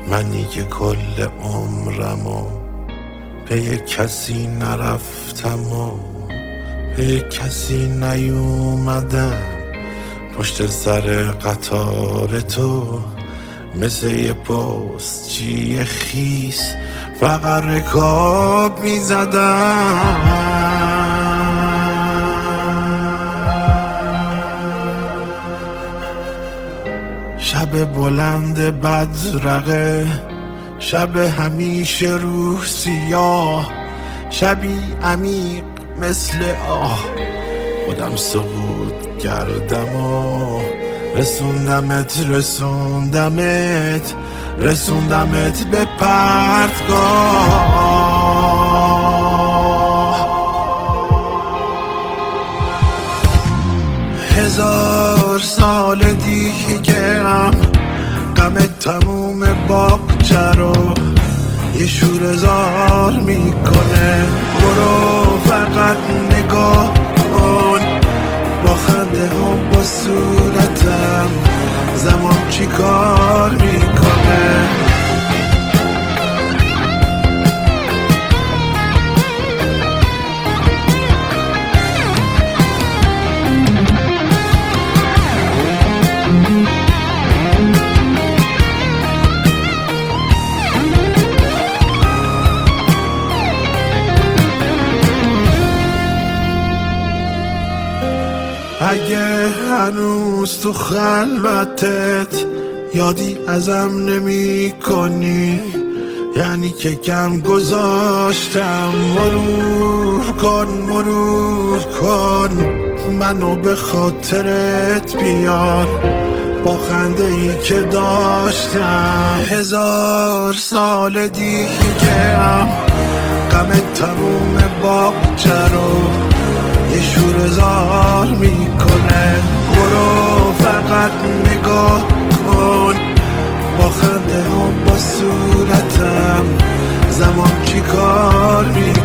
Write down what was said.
منی که کل عمرمو پی کسی نرفتم و پی کسی نیومدم، پشت سر قطار تو مثل یه پستچی خیس فقط رکاب میزدم. شب بلند بدرقه، شب همیشه روح سیاه، شبی عمیق مثل آه، خودم سقوط کردم و رسوندمت به پرتگاه. 1000 سال دیگه هم غم تموم باغچه رو یه شوره‌زار میکنه. برو فقط نگاه کن، با خنده هم با صورتم زمان چی کار میکنه. اگه هنوز تو خلوتت یادی ازم نمی کنی، یعنی که کم گذاشتم. مرور کن منو به خاطرت بیار، با خنده ای که داشتم. 1000 سال دیگه هم غم تموم باغچه رو یه شوره‌زار میکنه. برو فقط نگاه کن، با خنده هم با صورتم زمان چی کار میکنه.